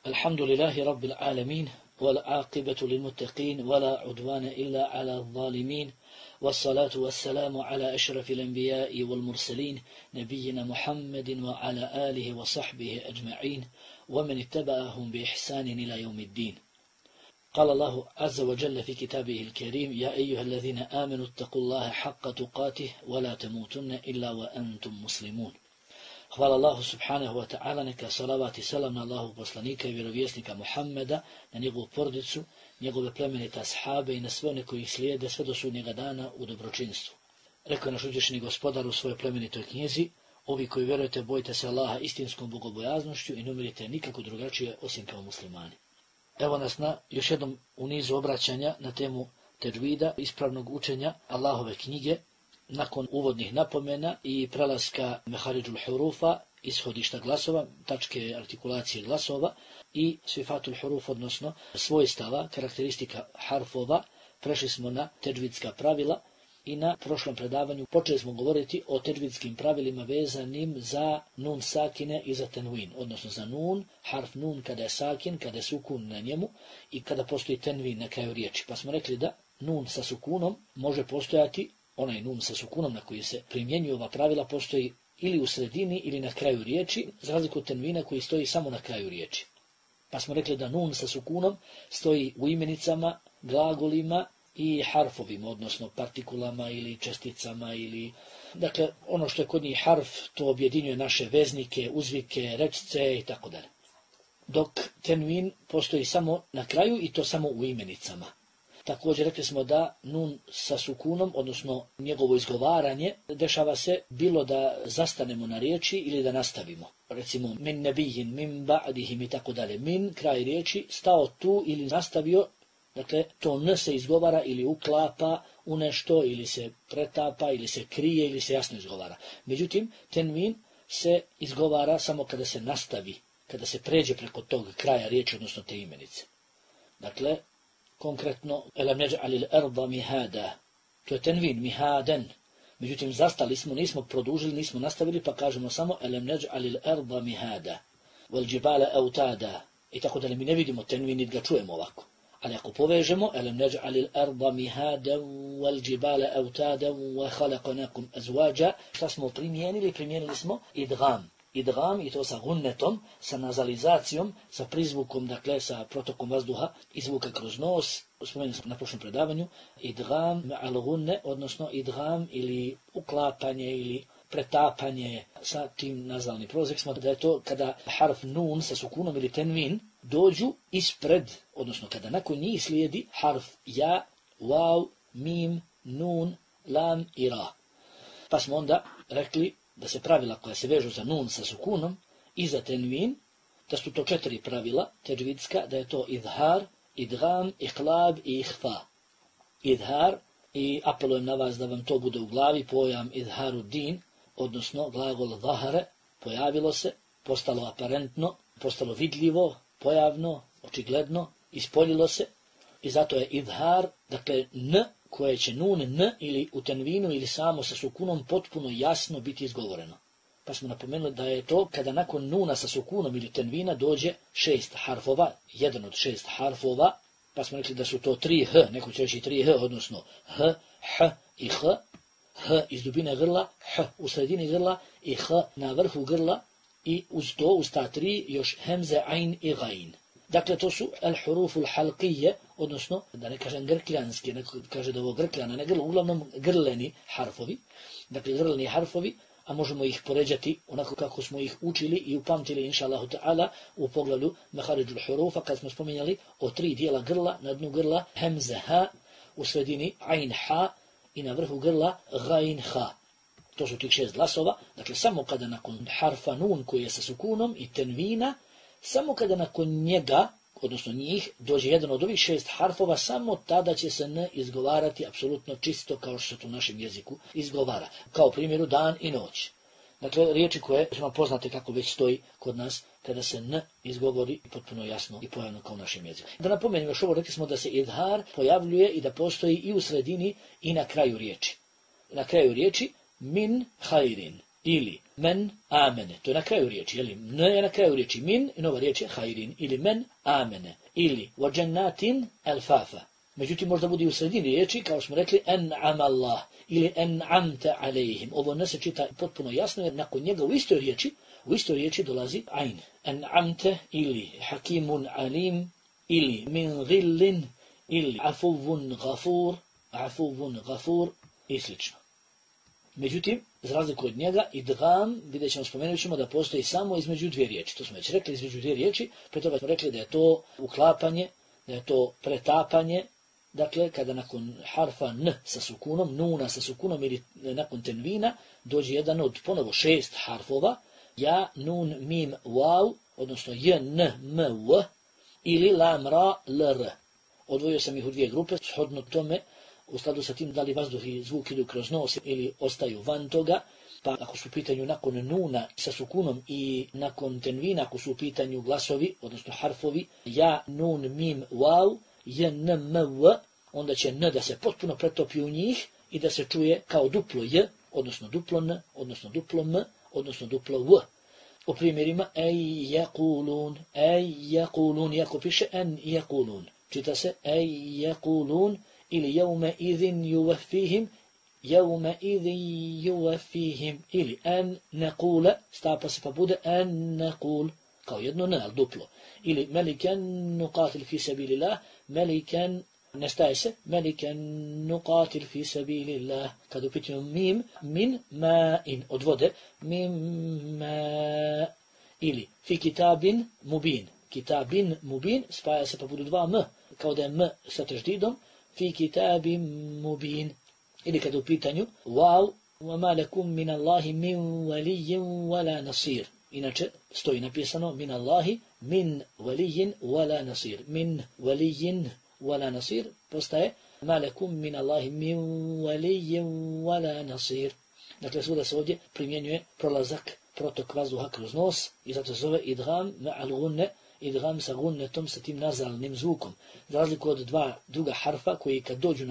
الحمد لله رب العالمين والعاقبة للمتقين ولا عدوان إلا على الظالمين والصلاة والسلام على أشرف الأنبياء والمرسلين نبينا محمد وعلى آله وصحبه أجمعين ومن اتبعهم بإحسان إلى يوم الدين. قال الله عز وجل في كتابه الكريم: يا أيها الذين آمنوا اتقوا الله حق تقاته ولا تموتن إلا وأنتم مسلمون. Hvala Allahu subhanahu wa ta'ala, neka salavat i salam na Allahu poslanika i vjerovjesnika Muhammeda, na njegovu porodicu, njegove plemenite ashabe i na sve one koji ih slijede sve do sudnjega dana u dobročinstvu. Rekao je naš uzvišeni gospodar u svojoj plemenitoj knjizi: ovi koji vjerujete, bojite se Allaha istinskom bogobojaznošću i ne umirite nikako drugačije osim kao muslimani. Evo nas na još jednom u nizu obraćanja na temu tedžvida, ispravnog učenja Allahove knjige, nakon uvodnih napomena i prelaska meharidžul hurufa, ishodišta glasova, tačke artikulacije glasova i sifatul huruf, odnosno svojstava, karakteristika harfova, prešli smo na tedžvidska pravila i na prošlom predavanju počeli smo govoriti o tedžvidskim pravilima vezanim za nun sakine i za tenvin, odnosno za nun, harf nun kada je sakin, kada je sukun na njemu i kada postoji tenvin na kraju riječi. Pa smo rekli da nun sa sukunom može postojati, onaj nun sa sukunom na koji se primjenjuju ova pravila, postoji ili u sredini ili na kraju riječi, za razliku od tenvina koji stoji samo na kraju riječi. Pa smo rekli da nun sa sukunom stoji u imenicama, glagolima i harfovima, odnosno partikulama ili česticama ili... Dakle, ono što je kod njih harf, to objedinjuje naše veznike, uzvike, rečce i tako dalje. Dok tenvin postoji samo na kraju i to samo u imenicama. Također rekli smo da nun sa sukunom, odnosno njegovo izgovaranje, dešava se bilo da zastanemo na riječi ili da nastavimo. Recimo, min nebijin, min ba'dihim i tako dalje. Min, kraj riječi, stao tu ili nastavio, dakle, to n se izgovara ili uklapa u nešto, ili se pretapa, ili se krije, ili se jasno izgovara. Međutim, tenvin se izgovara samo kada se nastavi, kada se pređe preko tog kraja riječi, odnosno te imenice. Dakle, konkretno, elem neđ'alil arda mihada, to je tenvin, mihaden. Međutim, zastali smo, nismo produžili, nismo nastavili, pa kažemo samo elem neđ'alil arda mihada, wal džibale autada, i tako da mi ne vidimo tenvin i ga čujemo ovako. Ali ako povežemo, elem neđ'alil arda mihada, wal džibale autada, wa khalaqnakum azwaja, šta smo primijenili? Primijenili smo idgam. Idgam, i to sa gunnetom, sa nazalizacijom, sa prizvukom, dakle sa protokom vazduha i zvuka kroz nos, spomenuli smo na prošlom predavanju, idgam al gunne, odnosno idgam ili uklapanje ili pretapanje sa tim nazalnim prolazak smo da je to kada harf nun sa sukunom ili tenvin dođu ispred, odnosno kada nakon njih slijedi harf ja, waw, mim, nun, lam i ra. Pa smo onda rekli da se pravila koja se vežu za nun sa sukunom i za tenvin, da su to 4 pravila tedžvidska, da je to idhar, idgam, iqlab i ihfa. Idhar, i apelujem na vas da vam to bude u glavi, pojam idharu din, odnosno glagol zahare, pojavilo se, postalo aparentno, postalo vidljivo, pojavno, očigledno, ispoljilo se, i zato je idhar, dakle n, koje će nun, n ili u tenvinu ili samo sa sukunom potpuno jasno biti izgovoreno. Pa smo napomenuli da je to kada nakon nuna sa sukunom ili tenvina dođe 6 harfova, jedan od 6 harfova, pa smo rekli da su to 3 h, neko će reći 3 h, odnosno h, h i h, h iz dubine grla, h u sredini grla i h na vrhu grla i uz to, uz ta 3, još hemze, ain i gain. Dakle, to su al-huruful halqije, odnosno, da ne kažem grkljanski, neko kaže da ovo grkljana, ne grlo, uglavnom grleni harfovi, dakle grleni harfovi, a možemo ih poređati onako kako smo ih učili i upamtili, inša Allahu ta'ala, u poglavlju meharidžul hurufa, kad smo spominjali o 3 dijela grla, na dnu grla hemze ha, u sredini ain ha i na vrhu grla gain ha. To su tih 6 glasova, dakle samo kada nakon harfa nun koji je sa sukunom i tenvina, samo kada nakon njega, odnosno njih, dođe jedan od ovih 6 harfova, samo tada će se n izgovarati apsolutno čisto kao što se to u našem jeziku izgovara. Kao primjeru dan i noć. Dakle, riječi koje su nam poznate kako već stoji kod nas, kada se n izgovori potpuno jasno i pojavno kao u našem jeziku. Da napomenem još ovo, rekli smo da se idhar pojavljuje i da postoji i u sredini i na kraju riječi. Na kraju riječi min hajrin. ili men amene, to je na kraju riječi, jeli? N je na kraju riječi min i nova riječ je hajrin, ili men amene, ili wa jannatin alfafa. Međutim, možda bude u sredini riječi, kao smo rekli, en'am Allah, ili en'amte alejhim. Ovo ne se čita potpuno jasno, jer nakon njega u istoj riječi dolazi ajn. En'amte, ili hakimun alim, ili min gillin, ili afuvun gafur, i slično. Međutim, za razliku od njega, idgam, vidjet ćemo, spomenut ćemo da postoji samo između dvije riječi. To smo već rekli, između dvije riječi, pre toga smo rekli da je to uklapanje, da je to pretapanje, dakle, kada nakon harfa n sa sukunom, nuna sa sukunom ili nakon tenvina, dođe jedan od ponovo 6 harfova, ja, nun, mim, waw, odnosno j, n, m, w, ili lam, ra, l, r. Odvojio sam ih u dvije grupe, shodno tome, u skladu sa tim da li vazduh i zvuk idu kroz nos ili ostaju van toga, pa ako su u pitanju nakon nuna sa sukunom i nakon tenvina, ako su u pitanju glasovi, odnosno harfovi, ja, nun, mim, waw, j, n, m, w, onda će n da se potpuno pretopi u njih i da se čuje kao duplo j, odnosno duplo n, odnosno duplo m, odnosno duplo w. U primjerima, ej jekulun, iako piše en jekulun. Čita se ej jekulun, ili jevme idhin juvafihim, ili en nekule, stapa se pa bude en nekul, kao jedno ne, ali duplo. Ili meliken nuqatil fi sabilillah, meliken, nestaje se, meliken nuqatil fi sabilillah, kad upitanju mim, min, ma, in, od vode, mim, ma, ili fi kitabin mubin, spaja se pa budu dva m, kao da je m sa teždidom, fi kitabin mubin, ili kada u pitanju wow, وَمَا لَكُمْ مِنَ اللَّهِ مِنْ وَلِيٍّ وَلَا نَصِيرٍ. Inače, stoji napisano min Allahi, min valiyin wala nasir. Min valiyin wala nasir postaje ma lakum min Allahi min valiyin wala nasir. Dakle, svuda se ovdje primjenjuje prolazak, protok vazduha kroz nos i zato se zove idgham ma'al gunne, idgham sa gunnetom, sa tim nazalnim zvukom. Za razliku od dva druga harfa koji kad dođu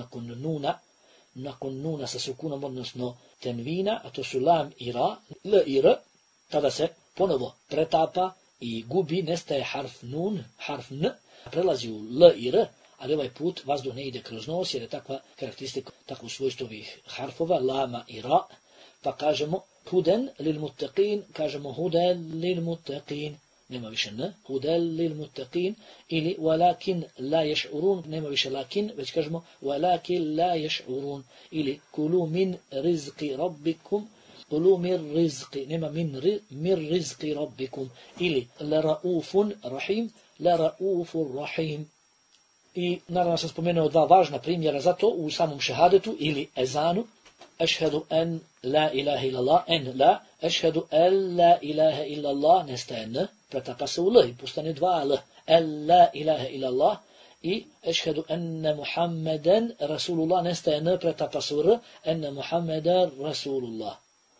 nakon nuna sa sukunom, odnosno tenvina, a to su lam i ra, l i r, tada se ponovo pretapa i gubi, nestaje harf nun, harf n, prelazi u l i r, ali ovaj put vazduh ne ide kroz nos, jer je takva karakteristika, takvo svojstvo ovih harfova, lama i ra, pa kažemo huden lil muttaqin, kažemo huden lil muttaqin, nema više n, huden lil muttaqin, ili walakin la yash'urun, nema više lakin, već kažemo walakin la yash'urun, ili kulu min rizqi rabbikum, kulu min rizqi, nema min rizqi rabbikum, ili la raufun rahim, la raufun rahim. I naravno sam spomenuo dva važna primjera za to u samom šehadetu ili ezanu. Ašhedu en la ilaha illallah, en la, ašhedu en la ilaha illallah, nestaje n, pretapa se u l i postane dva l, en la ilaha illallah, i ašhedu enne Muhammeden Rasulullah, nestaje n, pretapa se u r, enne Muhammeden Rasulullah.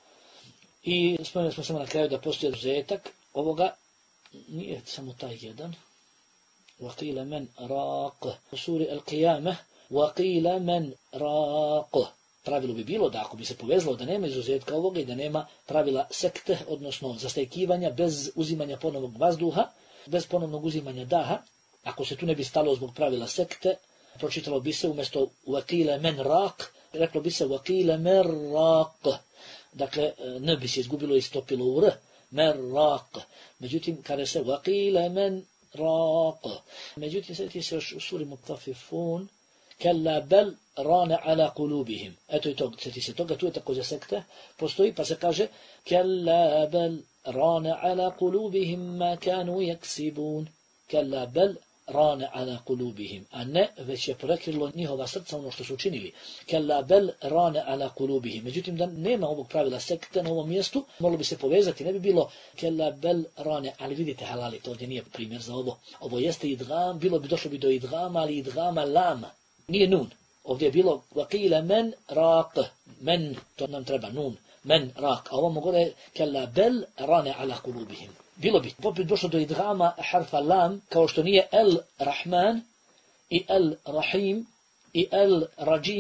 I spomenuli smo samo na kraju da postoji izuzetak ovoga, nije samo taj jedan. وَقِيلَ مَنْ رَاقَ u suri Al-Qiyamah, وَقِيلَ مَنْ رَاقَ. Pravilo bi bilo da ako bi se povezalo da nema izuzetka ovoga i da nema pravila sekte, odnosno zastajkivanja bez uzimanja ponovnog vazduha, bez ponovnog uzimanja daha, ako se tu ne bi stalo zbog pravila sekte, pročitalo bi se umjesto وَقِيلَ مَنْ رَاقَ, reklo bi se وَقِيلَ مَنْ رَاقَ. Dakle, ne bi se izgubilo i stopilo u r, مَنْ رَاقَ. Međutim, kada se وَقِيلَ مَنْ رَاقَ. Međutim, sjeti se još u suri Mutafifun, kalla bel rana ala kulubihim. Eto i to, sjeti se toga, tu je također sekta, postoji, pa se kaže kalla bel rana ala kulubihim ma kanu yaksibun. Kalla bel rana ala kulubihim. A ne, već je prekrilo njihova srca ono što su učinili. Kalla bel rana ala kulubihim. Međutim, da nema ovog pravila sekte na ovom mjestu, moglo bi se povezati, ne bi bilo kalla bel rana, ali vidite halali, to ovdje nije primjer za ovo. Ovo jeste idgam, došlo bi do idgama, ali idgama lama. Nije nun. Ovdje je bilo وَقِيلَ مَنْ رَاقَ. Men, to nam treba nun. Men rak. A ovo mogu je kalla bel rane ala kulubihim. Bilo bi. Poput došlo do idgama harfa lam, kao što nije el rahman i el rahim i el rajim,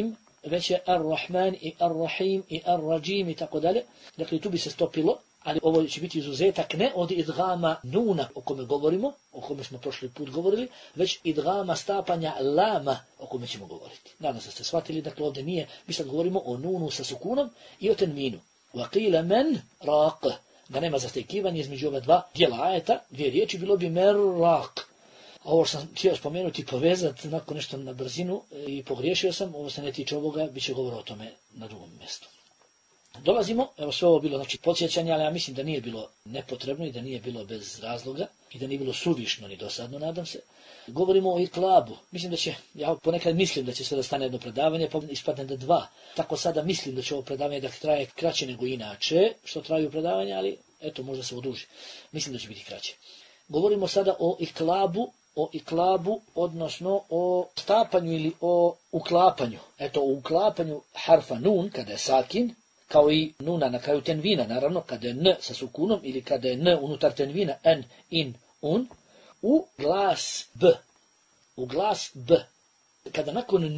već je Ar-Rahman i Ar-Rahim i Ar-Rajim i tako dalje. Dakle, tu bi se stopilo, ali ovo će biti izuzetak ne od idgama nuna o kome govorimo, o kome smo prošli put govorili, već idgama stapanja lama o kome ćemo govoriti. Nadam se ste shvatili, dakle ovdje nije, mi sad govorimo o nunu sa sukunom i o tenvinu. Waqila men raq, da nema zastekivanja između ova dva dijela ajeta, dvije riječi, bilo bi merraq. Ovo sam htio spomenuti, povezati nakon nešto na brzinu i pogriješio sam, ovo se ne tiče ovoga, bit će govor o tome na drugom mjestu. Dolazimo, evo sve ovo bilo znači podsjećanje, ali ja mislim da nije bilo nepotrebno i da nije bilo bez razloga i da nije bilo suvišno ni dosadno, nadam se. Govorimo o iklabu. Mislim da će, ja ponekad mislim da će sve da stane jedno predavanje, pa ispadne da dva. Tako sada mislim da će ovo predavanje da traje kraće nego inače, što traju predavanja, ali eto možda se oduži. Mislim da će biti kraće. Govorimo sada o iklabu, odnosno o stapanju ili o uklapanju. Eto, o uklapanju harfa nun, kada je sakin, kao i nuna na kraju tenvina, naravno, kada je n sa sukunom ili kada je n unutar tenvina, n, in, un, u glas b. U glas b. Kada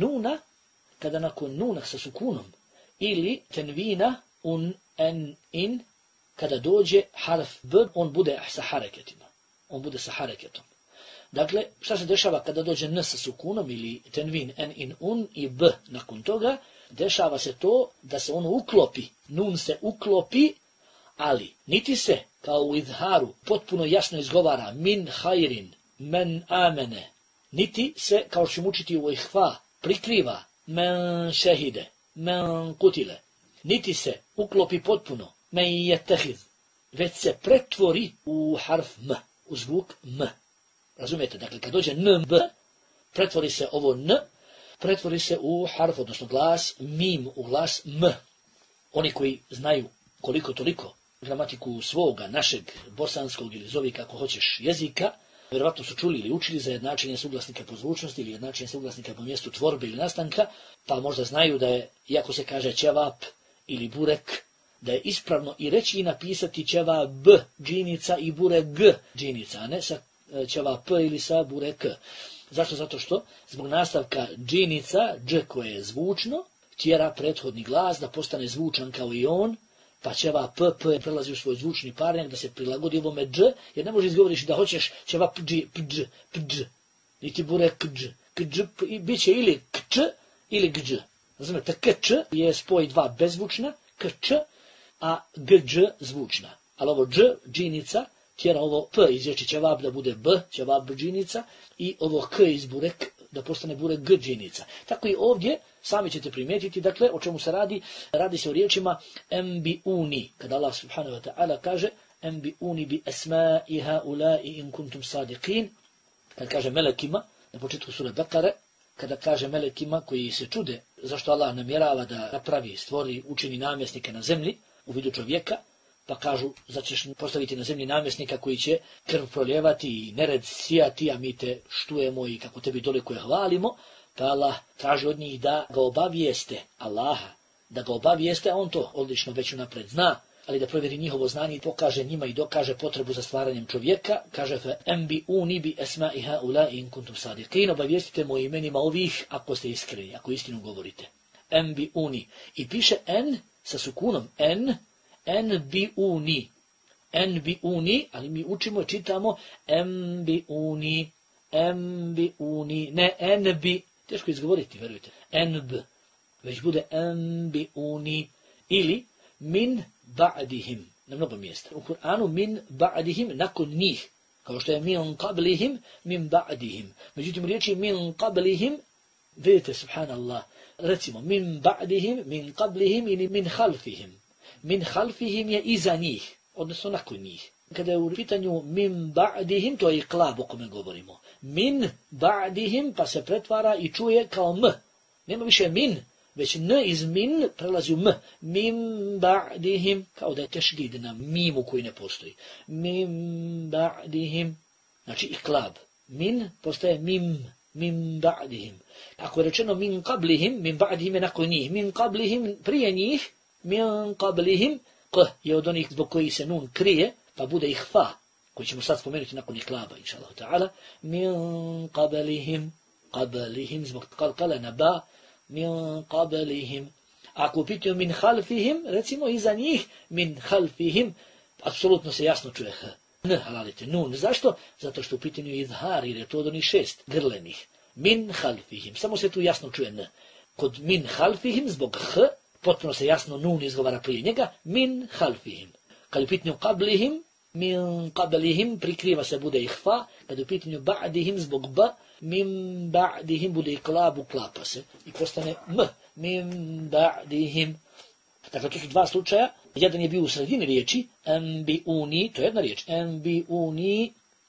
nakon nuna sa sukunom ili tenvina, un, n, in, kada dođe harf b, on bude sa hareketima. On bude sa hareketom. Dakle, šta se dešava kada dođe n sa sukunom ili tenvin, n, in, un i b nakon toga? Dešava se to da se ono uklopi, nun se uklopi, ali niti se, kao u idharu, potpuno jasno izgovara min hajrin, men amene, niti se, kao što ćemo učiti u ihfa, prikriva men šehide, men kutile, niti se uklopi potpuno men jetehid, već se pretvori u harf m, u zvuk m. Razumijete, dakle, kad dođe n, b, pretvori se ovo n, pretvori se u harf, odnosno glas mim, u glas m. Oni koji znaju koliko toliko gramatiku svoga, našeg, bosanskog ili zovi kako hoćeš jezika, vjerovatno su čuli ili učili za jednačenje suglasnika po zvučnosti ili jednačenje suglasnika po mjestu tvorbe ili nastanka, pa možda znaju da je, iako se kaže ćevap ili burek, da je ispravno i reći i napisati ćeva b džinica i burek g džinica, a ne sa ćeva p ili sa burek k. Zašto? Zato što zbog nastavka džinica, dž koje je zvučno, tjera prethodni glas da postane zvučan kao i on, pa ćeva p prelazi u svoj zvučni parnjak da se prilagodi ovome dž, jer ne može izgovoriti da hoćeš ćeva pđ, niti burek kđ, bit će ili kč ili gđ. Razumete, kč je spoj dva bezvučna, kč, a gđ zvučna. Ali ovo dž, džinica, tjera ovo p iz riječi ćevab da bude b, ćevab džinica, i ovo k iz burek da postane burek g džinica. Tako i ovdje, sami ćete primijetiti, dakle, o čemu se radi. Radi se o riječima embiuni, kada Allah subhanahu wa ta'ala kaže embiuni bi esma'i haulai in kuntum sadiqin, kada kaže melekima, na početku sure Bekare, kada kaže melekima koji se čude zašto Allah namjerava da napravi, stvori, učini namjesnike na zemlji u vidu čovjeka, pa kažu, zato ćeš postaviti na zemlji namjesnika koji će krv proljevati i nered sijati, a mi te štujemo i kako tebi toliko je hvalimo, pa Allah traži od njih da ga obavijeste, Allaha, da ga obavijeste, a on to odlično već unapred zna, ali da provjeri njihovo znanje i pokaže njima i dokaže potrebu za stvaranjem čovjeka, kaže fe embiuni bi esma'i haulai in kuntum sadiqin, obavijestite mojim imenima ovih ako ste iskreni, ako istinu govorite. Embiuni. I piše n sa sukunom enbiuni, ali mi učimo i čitamo embiuni, ne enbi, teško izgovoriti, verujte, enb, već bude embiuni, ili min ba'dihim, na mnogo mjesta. U Kur'anu min ba'dihim, nakon njih, kao što je min qablihim, min ba'dihim. Međutim, riječi min qablihim, vidite, subhanallah, recimo, min ba'dihim, min qablihim ili min halfihim. Min halfihim je iza njih, odnosno nakon njih. Kada je u pitanju min ba'dihim, to je iklab o kome govorimo. Min ba'dihim pa se pretvara i čuje kao m. Nema više min, već n iz min prelazi u m. Min ba'dihim, kao da je tešdid na mimu koji ne postoji. Min ba'dihim, znači iklab. Min postaje mim, min ba'dihim. Ako je rečeno min qablihim, min ba'dihim je nakon njih. Min qablihim prije njih, min qablihim, k je od onih zbog koji se nun krije, pa bude ihfa, koji ćemo sad spomenuti nakon iklaba, inša Allah ta'ala. Min qablihim, zbog kalkala na ba, min qablihim. Ako u pitanju min halfihim, recimo iza njih, min halfihim, apsolutno se jasno čuje h. N halalite, nun. Zašto? Zato što u pitanju je izhar, jer je to od onih 6 grlenih. Min halfihim, samo se tu jasno čuje n. Kod min halfihim, zbog h, potpuno se jasno nun izgovara prije njega, min halfihim. Kad u pitanju qablihim, min qablihim, prikriva se, bude ihfa. Kad u pitanju ba'dihim, zbog b, min ba'dihim, bude iklab, uklapa se i postane m. Min ba'dihim. Dakle, to su dva slučaja. Jedan je bio u sredini riječi, enbiuni, to je jedna riječ, enbiuni,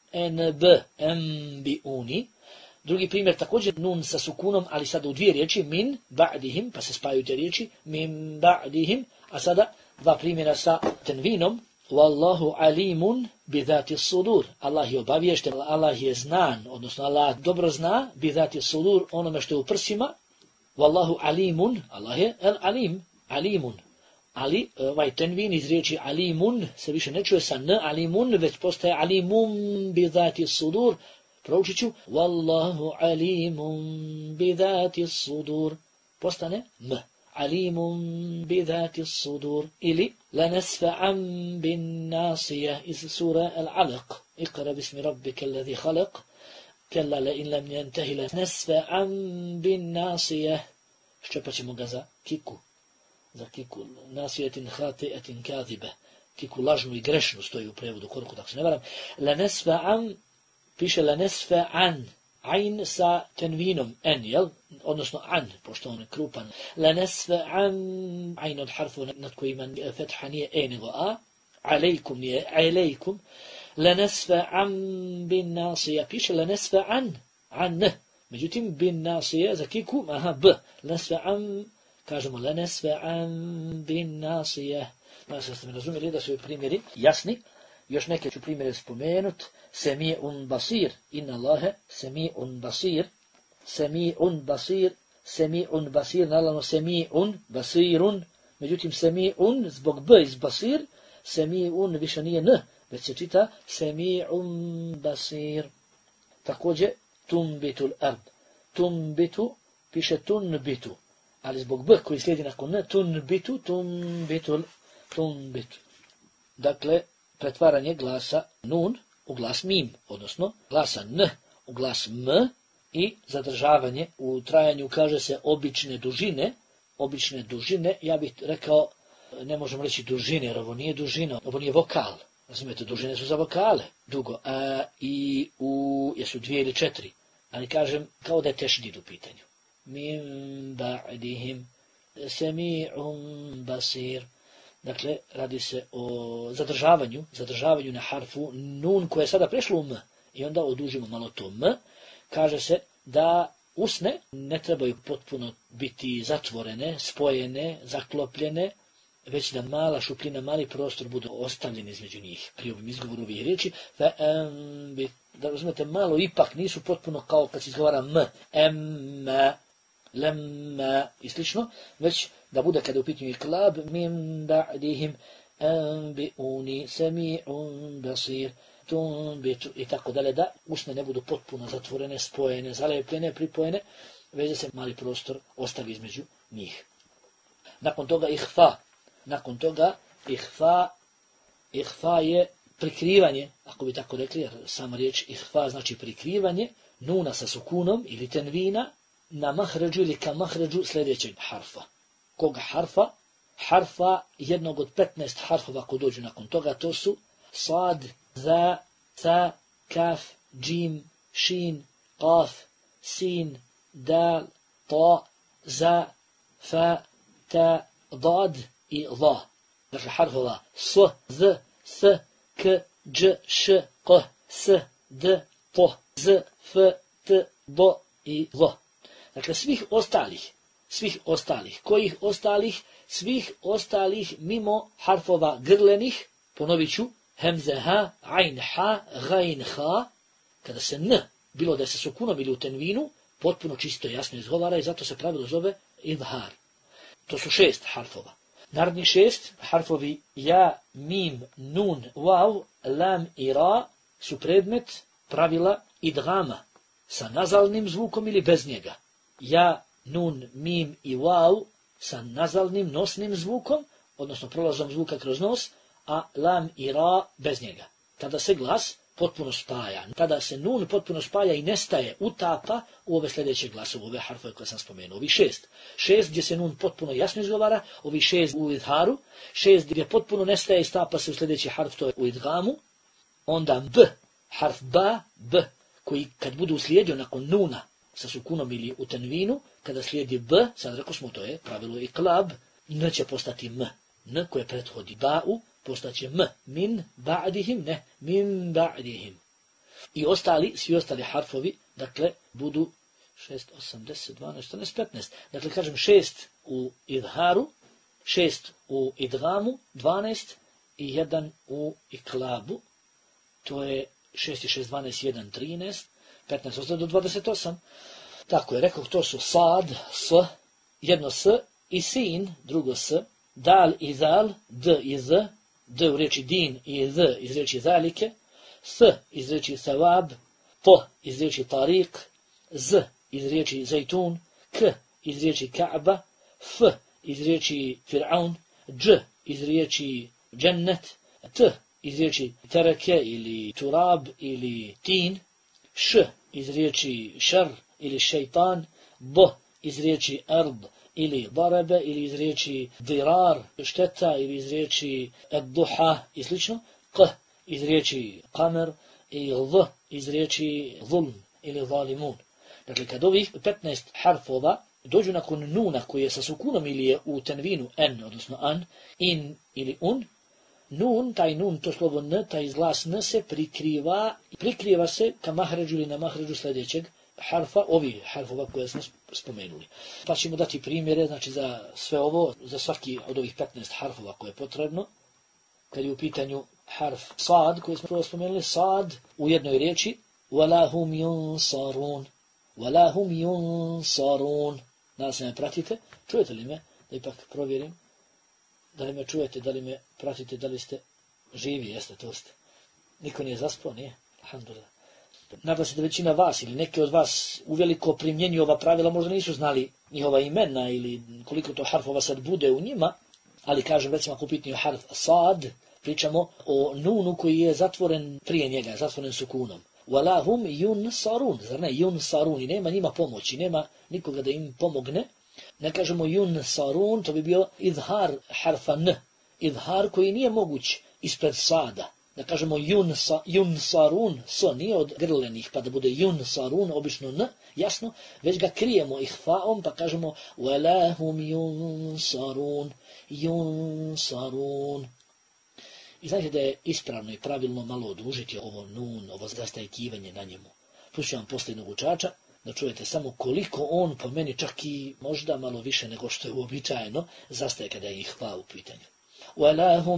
enbiuni. Drugi primjer također nun sa sukunom, ali sada u dvije riječi, min ba'dihim, pa se spajaju te riječi, min ba'dihim, a sada dva primjera sa tenvinom, Wallahu alimun bi zati sudur. Allah je obaviješten, Allah je znan, odnosno Allah dobro zna, bi zati sudur, onome što je u prsima. Wallahu alimun, Allah je alim, alimun. Ali ovaj tenvin iz riječi alimun se više ne čuje sa n, alimun, već postaje alimun bi zati sudur. Proučit ću Wallahu alimun bi zati sudur. Postane m. Alimun bi zati sudur. Ili lanasfa'an bin nasija iz sura Al-Alaq. Iqra bismi rabbika alladhi khalaq. Kalla la in lam yantahi lanasfa'an bin nasija. Ščepat ćemo ga za kiku. Za kiku, nasijetin, hatijetin, kazibe, kiku lažnu i grešnu stoji u prevodu, koliko tako se ne varam. Lanesfa'an, piše lanesfa'an, ain sa tenvinom, en, jel? Odnosno an, pošto on je krupan. Lanesfa'an, ain od harfu nad kojima fetha nije e nego a, alejkum nije alejkum. Lanesfa'an bin nasija, piše lanesfa'an, an, međutim bin nasija za kiku, aha, b, lanesfa'an, kažemo lanesfa'an bin nasija. Znači ste me razumjeli da su ovi primjeri jasni. Još neke ću primjere spomenut. Semi'un basir. Inna Allahe semi'un basir. Semi'un basir. Semi'un basir. Naravno semi'un basirun. Međutim semi'un zbog b iz basir. Semi'un više nije n, već se čita semi'un basir. Također tumbitul ard. Tumbitu piše tunbitu. Ali zbog b koji slijedi nakon n, tunbitu, tunbitu. Dakle, pretvaranje glasa nun u glas mim, odnosno glasa n u glas m i zadržavanje u trajanju, kaže se, obične dužine, ja bih rekao, ne možemo reći dužine, jer ovo nije dužina, ovo nije vokal. Razumijete, dužine su za vokale, dugo, a, i, u, jesu 2 ili 4, ali kažem, kao da je tešdid u pitanju. Min ba'dihim semi'un basir. Dakle, radi se o zadržavanju na harfu nun koje je sada prešlo u m. I onda odužimo malo to m. Kaže se da usne ne trebaju potpuno biti zatvorene, spojene, zaklopljene, već da mala šupljina, mali prostor budu ostavljeni između njih pri ovim izgovoru ovih riječi. Da razumete, malo ipak nisu potpuno kao kad se izgovara m, emma, lemma i slično, već da bude kada u pitanju iklab, min ba'dihim anbi'uni sami'un basir, tunbitu i tako dalje, da usne ne budu potpuno zatvorene, spojene, zalepljene, pripojene, već da se mali prostor ostavi između njih. Nakon toga ihfa je prikrivanje, ako bi tako rekli, jer sama riječ ihfa znači prikrivanje, nuna sa sukunom ili tenvina, na mahređu ili ka mahređu sljedećeg harfa. Koga harfa? Harfa jednog od 15 harfova ako dođu nakon toga, to su sad, za, ta, kaf, džim, šin, qaf, sin, dal, ta, za, fa, ta, dad i la. Dakle, harfova s, z, s, k, dž, š, k, s, d, to, z, f, t, do i lo. Dakle, svih ostalih. Kojih ostalih? Svih ostalih mimo harfova grlenih, ponovit ću, hemze ha, ain ha, gain ha, kada se n, bilo da se sukunom ili u tenvinu, potpuno čisto jasno izgovara i zato se pravilo zove idhar. To su 6 harfova. Naredni 6 harfovi ja, mim, nun, wav, lam i ra su predmet pravila idgama sa nazalnim zvukom ili bez njega. Ja, nun, mim i waw sa nazalnim, nosnim zvukom, odnosno prolazom zvuka kroz nos, a lam i ra bez njega. Tada se glas potpuno spaja. Tada se nun potpuno spaja i nestaje, utapa u ove sljedeće glasove, ove harfove koje sam spomenuo. Ovi 6. 6 gdje se nun potpuno jasno izgovara, ovi 6 u idharu, 6 gdje potpuno nestaje i stapa se u sljedeći harf, to je u idgamu. Onda b, harf ba, b, koji kad budu uslijedio nakon nuna sa sukunom ili u tenvinu, kada slijedi b, sad rekao smo to je pravilo iklab, n će postati m. N koje prethodi ba'u, postaće m. Min ba'dihim, ne, min ba'dihim. I svi ostali harfovi, dakle, budu 6, 8, 10, 12, 14, 15. Dakle, kažem 6 u idharu, 6 u idgamu, 12 i 1 u iklabu. To je 6 i 6, 12, 1, 13, 15 ostaje do 28. Tako je, rekao, to su sad, s, jedno s, i sin, drugo s, dal i zal, d i z, d u riječi din i z iz riječi zalike, s iz riječi savab, p iz riječi tariq, z iz riječi zajtun, k iz riječi ka'ba, f iz riječi fir'aun, dž iz riječi džennet, t iz riječi tereke ili turab ili tin, š iz riječi šar ili šeitan, b iz riječi ard ili darebe ili iz riječi dirar, šteta ili iz riječi ad-duha i slično, k iz riječi kamer i v iz riječi zulm ili zalimun. Dakle, kad ovih 15 harfova dođu nakon nuna koji je sa sukunom ili je u tenvinu n, odnosno an, in ili un, nun, taj nun, to slovo n, taj glas n se prikriva se ka mahređu ili na mahređu sljedećeg harfa, ovih harfova koje smo spomenuli. Pa ćemo dati primjere, znači za sve ovo, za svaki od ovih 15 harfova koje je potrebno. Kad je u pitanju harf sad, koji smo prvo spomenuli, sad u jednoj riječi, وَلَا هُمْ يُنْصَرُونَ وَلَا هُمْ يُنْصَرُونَ. Da se me pratite, čujete li me? Da ipak provjerim. Da li me čujete, da li me pratite, da li ste živi, jeste, to ste. Niko nije zaspao, nije? Alhamdulillah. Nadam se da većina vas ili neki od vas uveliko primjenjuju ova pravila, možda nisu znali njihova imena ili koliko to harfova sad bude u njima, ali kažem, recimo ako pitanje harf sad, pričamo o nunu koji je zatvoren prije njega, zatvoren sukunom. وَلَا هُمْ يُنْصَرُونَ. Zar ne? Yunsarun. I nema njima pomoći, nema nikoga da im pomogne. Ne kažemo yunsarun, to bi bio idhar harfa n. Idhar koji nije moguć ispred sada. Da kažemo yunsarun, so nije od grlenih, pa da bude yunsarun, obično n, jasno, već ga krijemo ihfaom, pa kažemo وَلَا هُمْ يُنْصَرُونَ yunsarun. I znate da je ispravno i pravilno malo odužiti ovo nun, ovo zastajkivanje na njemu. Pušću vam posljednog učača, da čujete samo koliko on po meni čak i možda malo više nego što je uobičajeno, zastaje kada je ihfa u pitanju. وَلَا هُمْ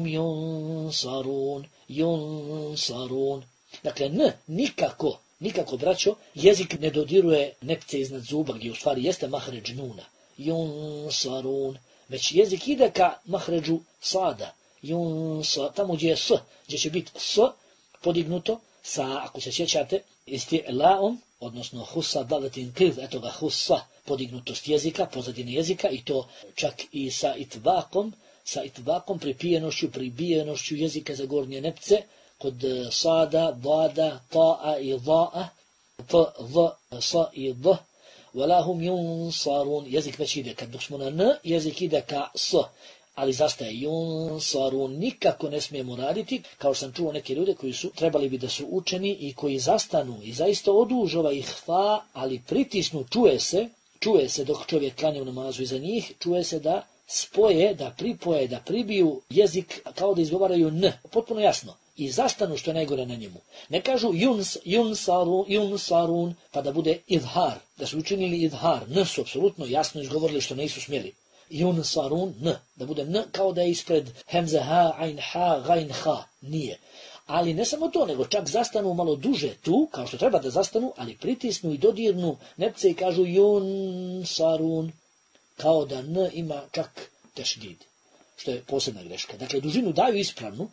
يُنْصَرُونَ. Dakle, nikako, braćo, jezik ne dodiruje nepce iznad zuba, gdje u stvari jeste mahređ nuna. Yunsarun. Već jezik ide ka mahređu sada. Tamo gdje je s, gdje će biti s podignuto sa, ako se sjećate, isti'la'om, odnosno husa dalatin qid, eto ga husa, podignutost jezika, pozadine jezika, i to čak i sa itbakom, pribijenošću jezika za gornje nepce, kod sada, dada, ta'a i da'a, t, v, sa i d, وَلَا هُمْ يُنْصَرُونَ. Jezik već ide, kad dok smo na n, jezik ide ka s, ali zastaje yunsarun, nikako ne smijemo raditi, kao što sam čuo neke ljude koji su trebali bi da su učeni i koji zastanu i zaista oduže ovaj ihfa, ali pritisnu, čuje se dok čovjek klanja u namazu iza njih, čuje se da spoje, da pripoje, da pribiju jezik kao da izgovaraju n, potpuno jasno. I zastanu što je najgore na njemu. Ne kažu yunsarun, pa da bude idhar, da su učinili idhar, n su apsolutno jasno izgovorili što nisu smjeli. Yunsarun, n, da bude n kao da je ispred hemze ha, ain ha, gain ha, nije. Ali ne samo to, nego čak zastanu malo duže tu, kao što treba da zastanu, ali pritisnu i dodirnu nepce i kažu yunsarun, kao da n ima čak tešdid, što je posebna greška. Dakle, dužinu daju ispravnu,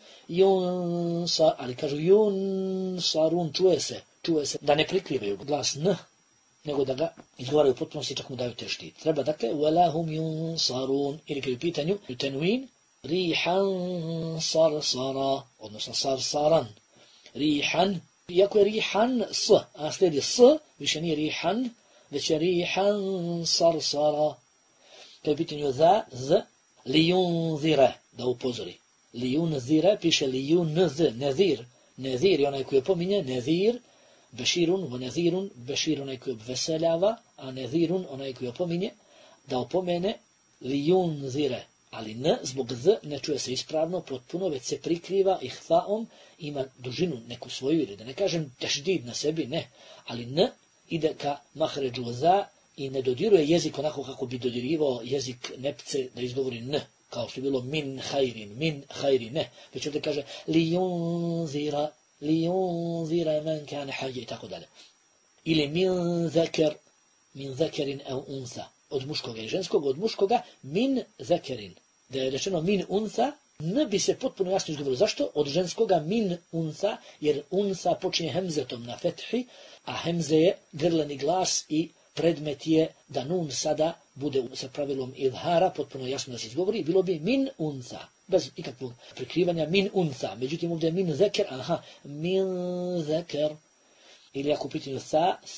ali kažu yunsarun, čuje se da ne prikrivaju glas n, nego da ga izgovaraju potpuno i čak mu daju teštid. Treba dakle, وَلَا هُمْ يُنْصَرُونَ, ili kad je u pitanju tenwin, rihan sarsara, odnosno sarsaran, rihan, iako je rihan s, a slijedi s, više nije rihan, već je rihan sarsara. Kad je u pitanju z, lijunzira, da upozori. Lijunzira, piše lijunz, nezir. Nezir je onaj koji opominje, nezir, beširun, nezirun, bešir onaj koji obveseljava, a nezirun onaj koji opominje, da opomene lijunzire. Ali n, zbog z, ne čuje se ispravno, potpuno, već se prikriva ihfaom, ima dužinu neku svoju, ili da ne kažem teždid na sebi, ne. Ali n ide ka mahređu za i ne dodiruje jezik onako kako bi dodirivao jezik nepce da izgovori n, kao što je bilo min hajrin, ne. Već ovdje kaže lijunzira men kane hajje i tako dalje. Ili min zekerin au unsa. Od muškoga i ženskog, od muškoga min zekerin. Da je rečeno min unsa, n bi se potpuno jasno izgovorilo. Zašto? Od ženskoga min unsa, jer unsa počinje hemzetom na fethi, a hemze je grleni glas i predmet je da nun sada bude sa pravilom idhara, potpuno jasno da se izgovori, bilo bi min unsa, bez ikakvog prikrivanja min unsa. Međutim, ovdje je min zeker, min zeker. Ili ako u pitanju sa, s,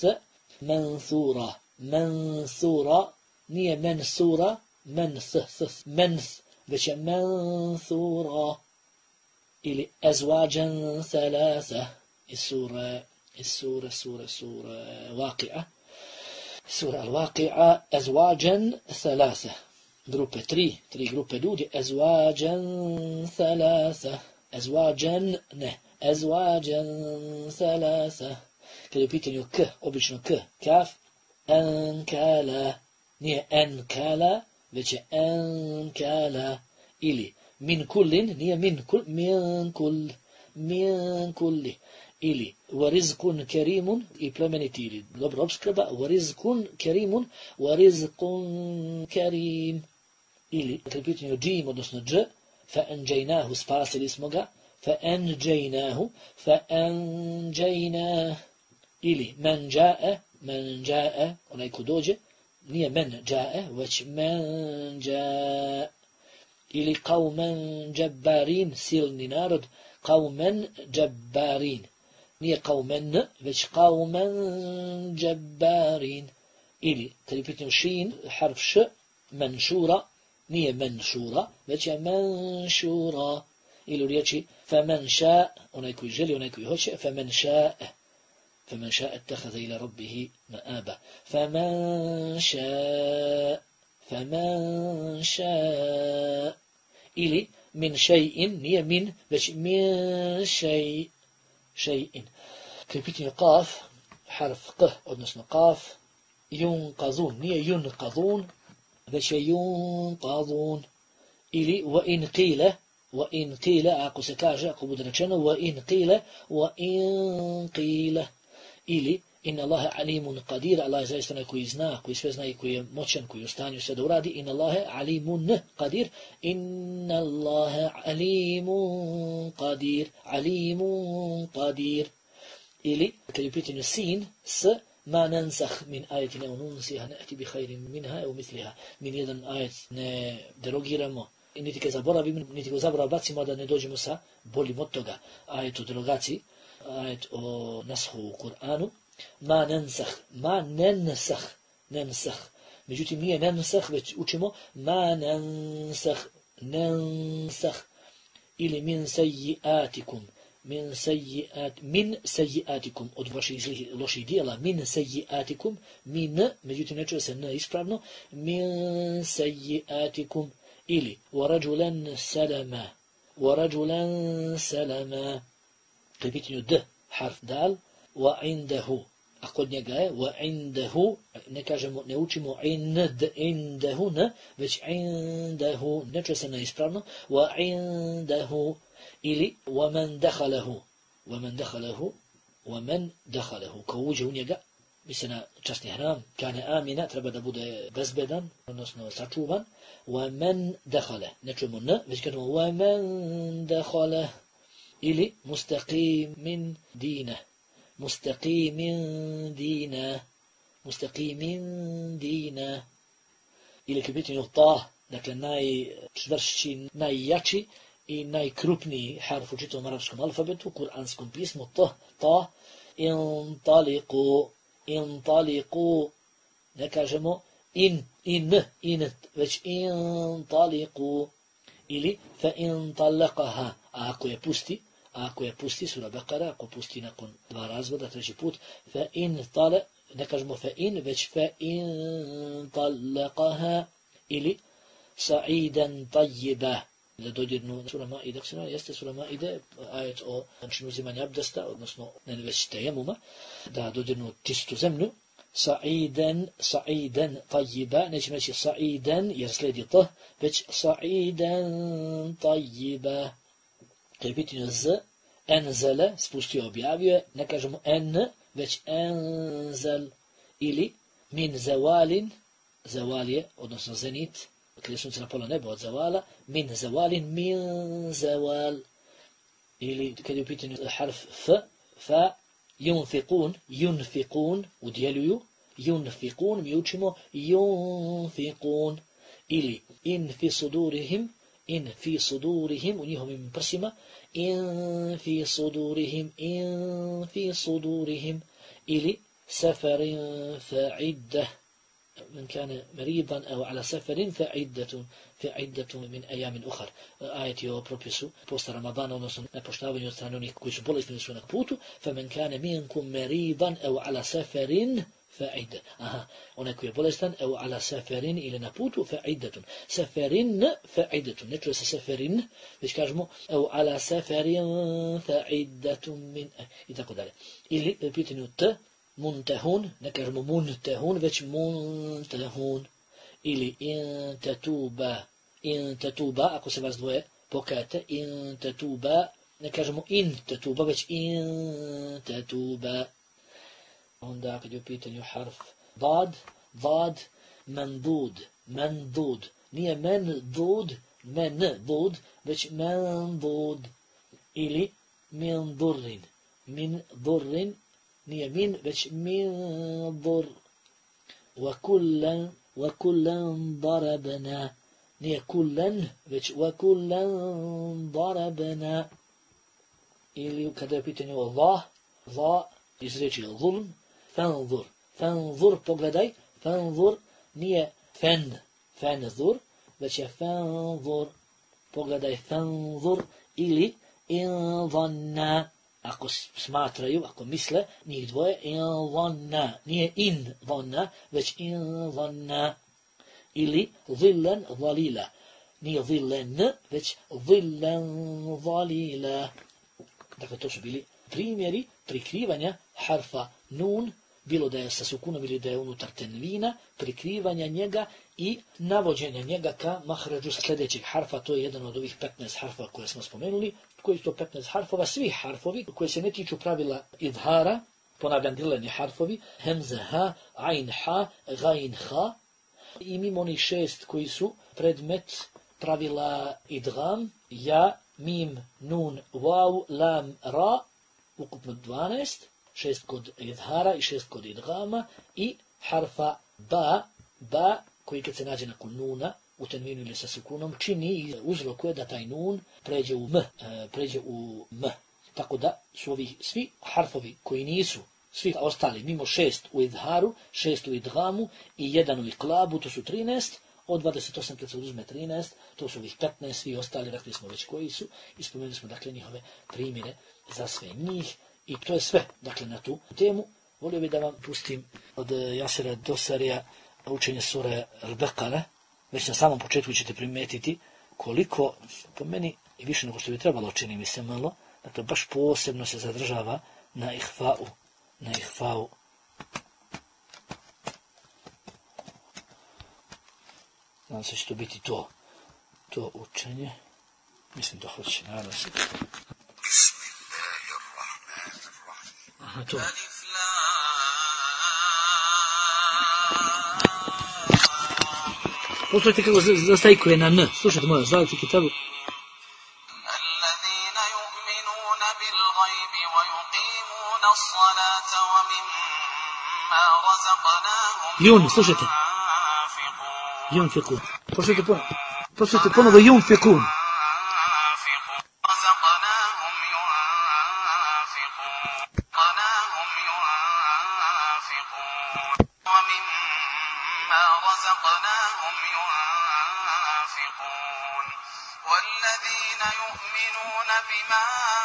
mensura, nije mensura, mens, već je mensura. Ili azwajan thalatha, iz sura Waqi'a. Sura Al-Waqi'a, azwajan thalatha. Grupe tri grupe ljudi, azwajan thalatha. Azwajan, ne, azwajan thalatha. Kada je u pitanju k, obično k, kaf, ankala, nije ankala, već je ankala. Ili min kullin, nije min kulli. Ili warizkun kerimun, i plemeniti ili dobro obskrba, warizkun kerimun, warizkun kerim. Ili kada je u pitanju džim, odnosno dž, fa anđajnahu, spasili smo ga, fa anđajnahu, ili men džae, onaj ko dođe, nije men džae, već men džae. Ili qawman džabbarin, silni narod, qawman džabbarin. Nije qawman, već qawman džabbarin. Ili, kad je pitanju šin, harf š, menšura, nije menšura, već je menšura. Ili u riječi, faman ša, onaj koji želi, onaj koji hoće, faman ša, فمن شاء اتخذ إلى ربه مآبا فمن شاء ili min šejin, nije min, već min šejin. Kad je pitanje qaf, harf q, odnosno qaf, yunqazun, nije yunqazun, već je yunqazun. Ili wa in qile, ako se kaže, ako bude rečeno, wa in qile. Ili, inna Allahe alimun qadir, Allah je zaista onaj koji zna, koji sve zna i koji je moćan, koji je u stanju sve da uradi. Inna Allahe alimun qadir, inna Allahe alimun qadir. Ili, kad je u pitanju sin, s, ma nansah min ajetina u nunsiha, ne'ti bi khairin minha u misliha. Mi nijedan ajet ne derogiramo, niti ga zaboravimo, niti ga zaborav bacimo, da ne dođemo sa boljim od toga. Ajet o derogaciji, ajet o nashu u Kur'anu, ma nensah. Međutim, nije nensah, već učimo ma nensah. Ili min sejiatikum, od vaših loših dijela, min sejiatikum, međutim, ne čuje se n ispravno, min sejiatikum. Ili warajulan salama. Kad je pitanju d, harf dal, wa indahu, a kod njega je wa indahu, ne učimo indahu, već indahu, ne čuje se neispravno, wa indahu. Ili wa man dakhalahu, ko uđe u njega, misli na časni hram, kane amina, treba da bude bezbedan, odnosno sačuvan, wa man dakhale, ne čujemo n, već kažemo wa man dakhale. Ili mustaqimin dina, mustaqimin dina. Ili kad je u pitanju ta, dakle najčvršći, najjači i najkrupniji harf u čitavom arapskom alfabetu, kuranskom pismu, ta, intaliku, ne kažemo in, već intaliku, ili fa intalaqaha, a ako je pusti, sura Bekara, ako pusti nakon 2 razvoda, 3. put, ne kažemo fa in, već fa intalaqaha, ili sa'idan tayyiba. Da dodirnu sura Maide, jeste sura Maide, ajet o načinu uzimanja abdesta, odnosno ne već tejemuma, da dodirnu čistu zemlju, sa'idan tayyiba, nećemo reći sa'idan, jer slijedi to, već sa'idan tayyiba. Kad je pitanje enzele, spustio, objavio, ne kažemo već enzel, ili min zawalin, zawal je, odnosno zenit, kada je sunce na pola neba od zavala, min zawal, ili kada je u pitanju harf fa, yunfiqun, udjeljuju, yunfiqun, mi učimo yunfiqun, ili in fi sudurihim, u njihovim prsima, in fi sudurihim, ili safarin fa'iddah, من كان مريضا أو على سفر فعدة من أيام أخر. آية o propisu posta Ramadana, odnosno nepoštavanju od strane onih koji su bolesni su na putu, فمن كان منكم مريضا أو على سفر فعدة. Onaj koji je bolestan, أو على سفر ili na putu, فعدة. سفرين فعدة. Ne čuje se seferin, već kažemo أو على سفر فعدة من i tako dalje. Ili pitanju muntahun, ne kažemo muntahun, već muntahun. Ili in tatuba, ako se vas dvoje pokajate, in tatuba, ne kažemo in tatuba, već in tatuba. Onda kad je u pitanju harf dad, mandud, nije mandud, već mandud. Ili min durrin, nije min, već min dur. Wa kullan darabna, nije kullan, već wa kullan darabna. Ili kada je u pitanju Allah, iz riječi zulm, fanzur, pogledaj, fanzur, nije fanzur, već je fanzur, pogledaj, fanzur, ili in dhanna, ako smatraju, ako misle, njih dvoje, in dhanna, nije in dhanna, već in dhanna. Ili zillan dhalila, nije zillan, već zillan dhalila. Dakle, to su bili primjeri prikrivanja harfa nun, bilo da je sa sukunom ili da je unutar tenvina, prikrivanja njega i navođenja njega ka mahrađu sljedećeg harfa. To je jedan od ovih 15 harfa koje smo spomenuli. Koji su to 15 harfova? Svi harfovi koji se ne tiču pravila idhara, ponavljam, dileni harfovi, hemze ha, ain ha, gain ha, i mimo onih 6 koji su predmet pravila idgham, ja, mim, nun, waw, lam, ra, ukupno 12, 6 kod idhara i 6 kod idghama, i harfa ba, koji kad se nađe nakon nuna, u tenvinu ili sa sukunom, čini i uzrokuje da taj nun pređe u m. Tako da su ovi svi harfovi koji nisu, svi ostali, mimo 6 u idharu, 6 u idgamu i 1 u iklabu, to su 13, od 28 kad se uzme 13, to su ovih 15, svi ostali, rekli smo već koji su, i spomenuli smo dakle njihove primjere za sve njih, i to je sve, dakle, na tu temu. Volio bih da vam pustim od Jasira Dosarija učenje sure Al-Baqara. Već na samom početku ćete primetiti koliko, po meni i više nego što bi trebalo, čini mi se malo, dakle, baš posebno se zadržava na ihfa'u. Nadam se će to biti to učenje. Mislim da hoće, nadam se. Aha, to. Poslušajte kako zastajkuje na N. Slušajte, molim, zavljate kitabu. الذين يؤمنون بالغيب ويقيمون الصلاة ومما Jun, slušajte. Yunfikun. Pročite ponovo yunfikun. والذين يؤمنون بما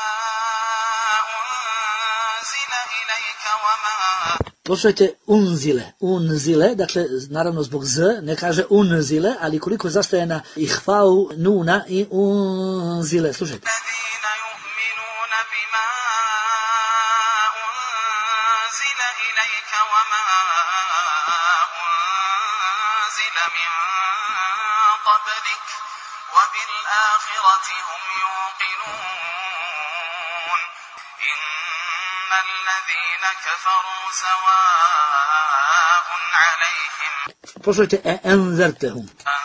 أنزل إليك وما Poslušajte unzile, dakle, naravno zbog z, ne kaže unzile, ali koliko zastaje na ihfau nuna i unzile, slušajte. الذين يؤمنون بما أنزل إليك وما أنزل من قبلك وبالآخرة هم يوقنون إن الذين كفروا سواء عليهم Poslušajte, enzertehum.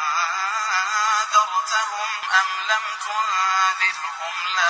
أنذرتهم أم لم تنذرهم لا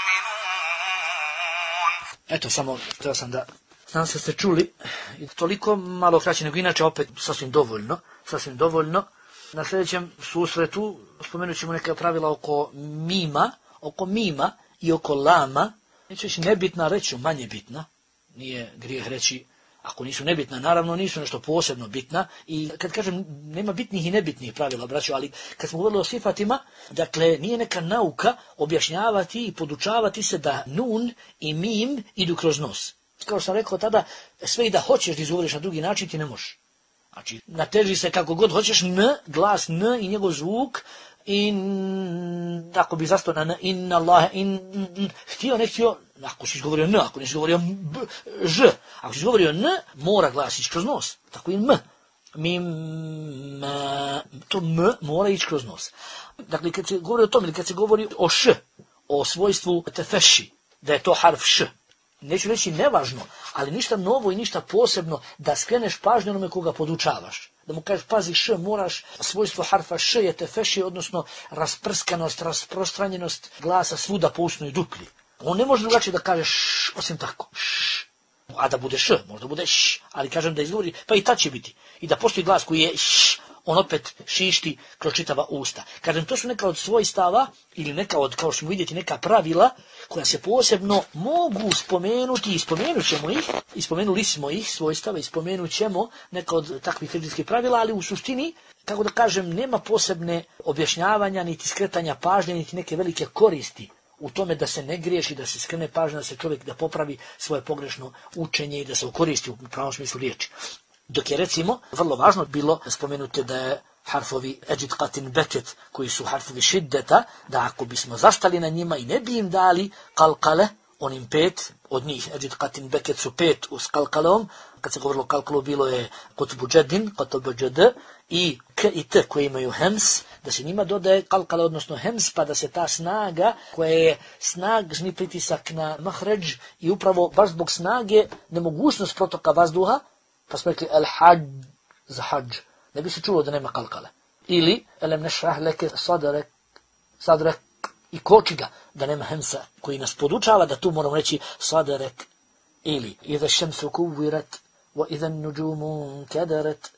يؤمنون. Eto, samo htio sam da znam se ste čuli, toliko malo kraće nego inače, opet sasvim dovoljno. Na sljedećem susretu spomenut ćemo neka pravila oko mima i oko lama. Neću reći nebitna, reći manje bitna. Nije grijeh reći, ako nisu nebitna, naravno nisu nešto posebno bitna. I kad kažem, nema bitnih i nebitnih pravila, braćo, ali kad smo govorili o sifatima, dakle, nije neka nauka objašnjavati i podučavati se da nun i mim idu kroz nos. Kao što sam rekao tada, sve i da hoćeš da izgovoriš na drugi način, ti ne možeš. Znači, nateži se kako god hoćeš glas n i njegov zvuk, i ako bi zastao na n, inna Allahe, htio, ne htio, ako si izgovorio n, ako nisi izgovorio ž, ako si izgovorio n, mora glas ići kroz nos, tako i m. To m mora ići kroz nos. Dakle, kad se govori o tome, ili kad se govori o š, o svojstvu tefeši, da je to harf š, neću reći nevažno, ali ništa novo i ništa posebno da skreneš pažnju onome koga podučavaš. Da mu kažeš, pazi š, moraš, svojstvo harfa š je tefeši, odnosno rasprskanost, rasprostranjenost glasa svuda po usnoj duplji. On ne može drugačije da kaže š, osim tako, š. A da bude š, možda bude š, ali kažem da izgovori, pa i ta će biti. I da postoji glas koji je š, on opet šišti kroz čitava usta. Kažem, to su neka od svojstava, ili neka od, kao što ćemo vidjeti, neka pravila koja se posebno mogu spomenuti i spomenut ćemo ih, i spomenuli smo ih svojstava i spomenut ćemo neka od takvih fizičkih pravila, ali u suštini, kako da kažem, nema posebne objašnjavanja, niti skretanja pažnje, niti neke velike koristi u tome da se ne griješi, da se skrene pažnja, da se čovjek da popravi svoje pogrešno učenje i da se ukoristi u pravom smislu riječi. Dok je, recimo, vrlo važno bilo spomenuti da je harfovi eđid qatin beket, koji su harfovi šiddeta, da ako bismo zastali na njima i ne bi im dali kalkale, onim 5, od njih eđid qatin beket su 5 uz kalkalom, kad se govorilo o kalkalu bilo je kutbu džedin, kutbu džed, i k i t koji imaju hems, da se njima dodaje kalkale, odnosno hems, pa da se ta snaga, koja je snažni pritisak na mahređ i upravo baš zbog snage nemogućnost protoka vazduha, pa smo rekli al-hađ za hađ. Ne bi se čulo da nema kalkale. Ili elem nešrah leke sadrek i kočiga, da nema hemsa, koji nas podučava da tu moramo reći sadrek. Ili idha šemsu kuvirat wa idha nuđumu kadarat.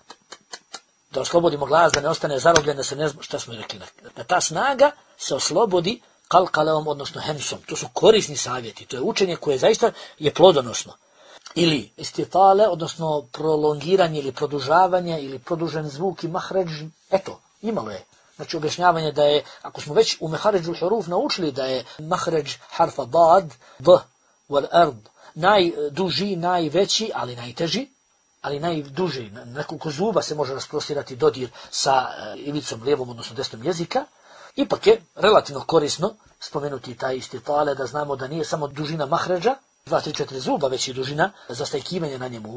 Da oslobodimo glas, da ne ostane zarobljen, da se ne zna šta smo rekli. Da ta snaga se oslobodi kalkaleom, odnosno hemsom. To su korisni savjeti. To je učenje koje zaista je plodonosno. Ili istitale, odnosno prolongiranje ili produžavanje ili produžen zvuk i mahređ, eto, imalo je. Znači objašnjavanje da je, ako smo već u mehaređu huruf naučili da je mahređ harfa dad, d, wal ard, najduži, najveći, ali najteži, ali najduži, nekoliko zuba se može rasprostirati dodir sa ivicom lijevom, odnosno desnom jezika. Ipak je relativno korisno spomenuti taj istitale, da znamo da nije samo dužina mahređa, 2, 3, 4 zuba već je dužina, zastajkivanje na njemu,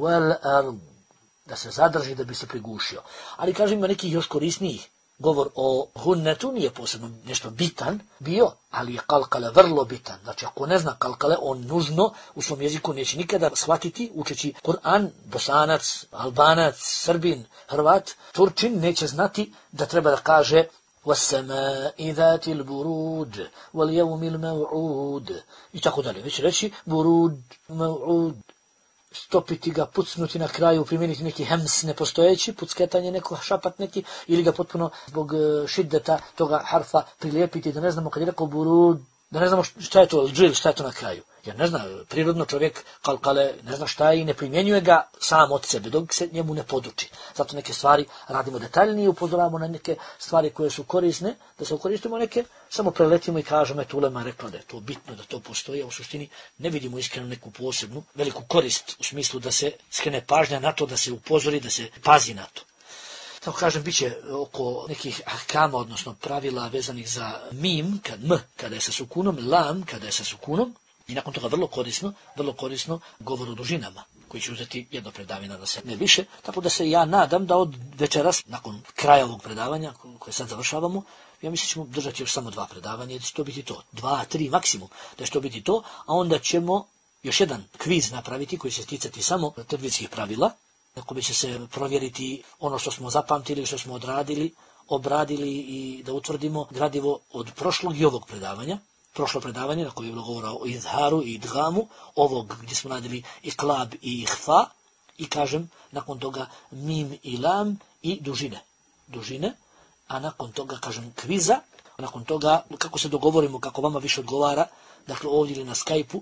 da se zadrži da bi se prigušio. Ali kažem, ima nekih još korisnijih. Govor o hunnetu nije posebno nešto bitan bio, ali je kalkale vrlo bitan. Znači, ako ne zna kalkale, on nužno u svom jeziku neće nikada shvatiti, učeći Kur'an, Bosanac, Albanac, Srbin, Hrvat, Turčin, neće znati da treba da kaže وَالسَّمَاءِ ذَاتِ الْبُرُودِ وَالْيَوْمِ الْمَوْعُودِ i tako dalje. Već reći burud, mau'ud. stopiti ga, pucnuti na kraju, primijeniti neki hems nepostojeći, pucketanje neko, šapat neki, ili ga potpuno zbog šiddeta toga harfa prilijepiti, da ne znamo kad je rekao burud, da ne znamo šta je to džil, šta je to na kraju. Jer ne zna, prirodno čovjek kalkale ne zna šta je i ne primjenjuje ga sam od sebe, dok se njemu ne poduči. Zato neke stvari radimo detaljnije, upozoravamo na neke stvari koje su korisne, da se ukoristimo neke, samo preletimo i kažemo, eto ulema rekla da je to bitno, da to postoji, a u suštini ne vidimo iskreno neku posebnu, veliku korist u smislu da se skrene pažnja na to, da se upozori, da se pazi na to. Tako kažem, bit će oko nekih ahkama, odnosno pravila vezanih za mim, kada je sa sukunom, lam kada je sa sukunom, i nakon toga vrlo korisno govor o dužinama, koji će uzeti jedno predavanje, da se ne više, tako da se ja nadam da od večeras, nakon kraja ovog predavanja, koje sad završavamo, ja mislim ćemo držati još samo 2 predavanja, da će to biti to, 2, 3 maksimum, da će to biti to, a onda ćemo još jedan kviz napraviti koji će se ticati samo tedvijskih pravila, na kome će se provjeriti ono što smo zapamtili, što smo odradili, obradili i da utvrdimo gradivo od prošlog i ovog predavanja. Prošlo predavanje na koje je bilo govora o izharu i idgamu, ovog gdje smo radili iklab i ihfa, i kažem, nakon toga mim i lam i dužine, a nakon toga, kažem, kviza, a nakon toga, kako se dogovorimo, kako vama više odgovara, dakle ovdje ili na Skype-u,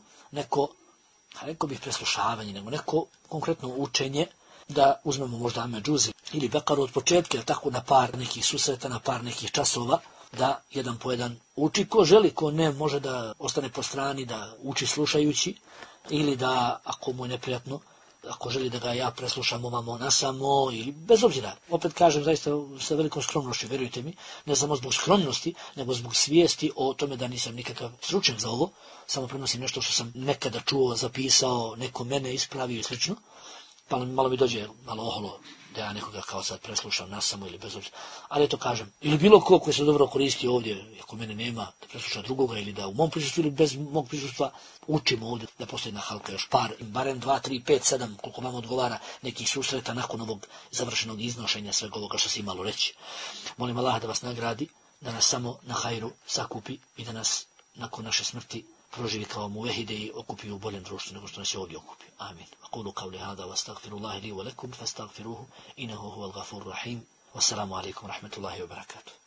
rekao bih preslušavanje, nego neko konkretno učenje, da uzmemo možda Ameđuzi ili Bekaru od početka, tako na par nekih susreta, na par nekih časova, da jedan po jedan uči. Ko želi, ko ne, može da ostane po strani, da uči slušajući, ili da, ako mu je neprijatno, ako želi da ga ja preslušam ovamo nasamo, ili bez obzira. Opet kažem, zaista sa velikom skromnošću, verujte mi, ne samo zbog skromnosti, nego zbog svijesti o tome da nisam nikakav stručnjak za ovo, samo prenosim nešto što sam nekada čuo, zapisao, neko mene ispravio i slično, pa malo mi dođe malo oholo da ja nekoga kao sad preslušam nasamo ili bez obzira. Ali eto kažem, ili bilo ko koji se dobro koristi ovdje, ako mene nema, da presluša drugoga ili da u mom prisustvu ili bez mog prisustva učimo ovdje, da postoji jedna halka još barem 2, 3, 5, 7, koliko vam odgovara nekih susreta nakon ovog završenog iznošenja svega ovoga što se imalo reći. Molim Allaha da vas nagradi, da nas samo na hajru sakupi i da nas nakon naše smrti proživi kao muvehide i okupi u boljem društvu nego što nas je ovdje okupi. Amin. Aqulu qavli hada wa astaghfirullahi li wa lakum fastaghfiruhu innahu huwal ghafurur rahim. Wassalamu alaikum wa rahmatullahi wa barakatuh.